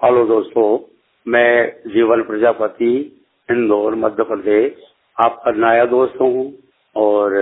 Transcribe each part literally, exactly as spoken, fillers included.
Hello दोस्तों, मैं जीवन प्रजापति, इंदौर, मध्य प्रदेश, आपका नया दोस्त हूँ और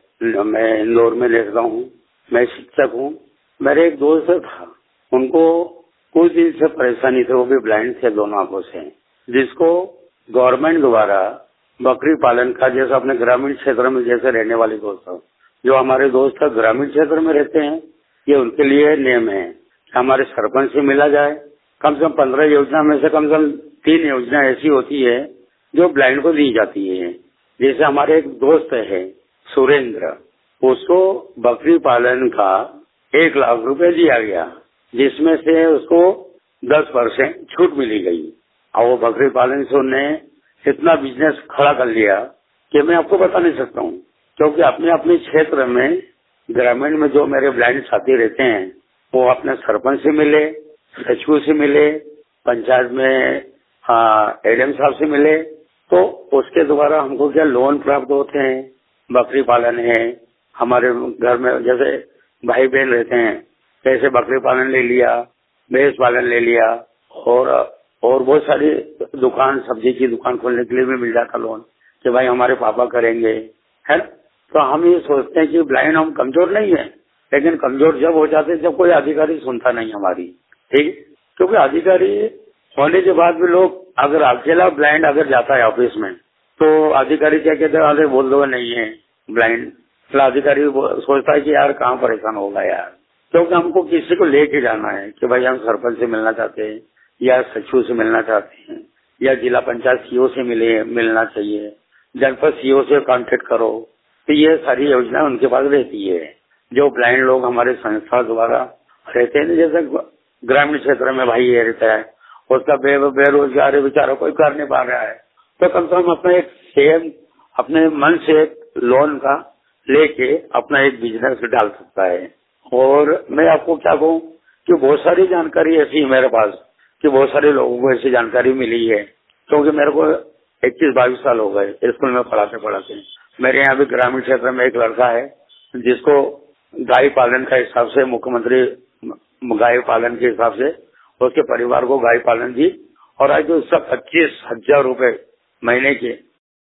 मैं इंदौर में रहता हूँ। मैं शिक्षक हूँ। मेरे एक दोस्त था, उनको कुछ दिन से परेशानी थी, वो भी ब्लाइंड थे दोनों आंखों से, जिसको गवर्नमेंट द्वारा बकरी पालन का, जैसे अपने ग्रामीण क्षेत्र में जैसे रहने वाले दोस्त, जो हमारे दोस्त ग्रामीण क्षेत्र में रहते हैं, ये उनके लिए नियम है कि हमारे सरपंच से मिला जाए। कम से कम पंद्रह योजना में से कम से कम तीन योजना ऐसी होती है जो ब्लाइंड को दी जाती है। जैसे हमारे एक दोस्त है सुरेंद्र, उसको बकरी पालन का एक लाख रुपए दिया गया, जिसमें से उसको दस परसेंट छूट मिली गई और वो बकरी पालन से उन्होंने इतना बिजनेस खड़ा कर लिया कि मैं आपको बता नहीं सकता हूँ। क्योंकि अपने अपने क्षेत्र में ग्रामीण में जो मेरे ब्लाइंड साथी रहते हैं, वो अपने सरपंच से मिले, सचिव से मिले, पंचायत में हाँ एडीएम साहब से मिले, तो उसके द्वारा हमको क्या लोन प्राप्त होते हैं। बकरी पालन है, हमारे घर में जैसे भाई बहन रहते हैं, जैसे बकरी पालन ले लिया, भैंस पालन ले लिया और और बहुत सारी दुकान, सब्जी की दुकान खोलने के लिए भी मिल जाता लोन कि भाई हमारे पापा करेंगे, है ना। तो हम ये सोचते हैं कि ब्लाइंड हम कमजोर नहीं है, लेकिन कमजोर जब हो जाते जब कोई अधिकारी सुनता नहीं हमारी, ठीक। क्योंकि अधिकारी होने के बाद भी लोग, अगर अकेला ब्लाइंड अगर जाता है ऑफिस में, तो अधिकारी क्या कहते हैं, अरे बोल दो नहीं है ब्लाइंड। तो अधिकारी सोचता है कि यार कहाँ परेशान होगा यार। क्योंकि हमको किसी को लेके जाना है कि भाई हम सरपंच से मिलना चाहते हैं या सचिव से मिलना चाहते हैं या जिला पंचायत सीओ से मिले मिलना चाहिए, जनपद सीओ से कांटेक्ट करो। तो ये सारी योजना उनके पास रहती है। जो ब्लाइंड लोग हमारे संस्था द्वारा रहते हैं, जैसे ग्रामीण क्षेत्र में भाई ये रहता है, उसका बे, बेरोजगार बेचारा कोई कर नहीं पा रहा है, तो कम से कम अपना एक सेम अपने मन से एक लोन का लेके अपना एक बिजनेस डाल सकता है। और मैं आपको क्या कहूँ कि बहुत सारी जानकारी ऐसी है मेरे पास कि बहुत सारे लोगों को ऐसी जानकारी मिली है। क्योंकि मेरे को इक्कीस बाईस साल हो गए स्कूल में पढ़ाते पढ़ाते। मेरे यहाँ भी ग्रामीण क्षेत्र में एक लड़का है जिसको गाय पालन का हिसाब से, मुख्यमंत्री गाय पालन के हिसाब से उसके परिवार को गाय पालन दी और आज उसका पच्चीस हजार रूपये महीने के।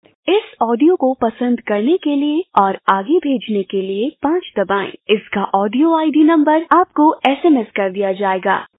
इस ऑडियो को पसंद करने के लिए और आगे भेजने के लिए पाँच दबाएं। इसका ऑडियो आईडी नंबर आपको एसएमएस कर दिया जाएगा।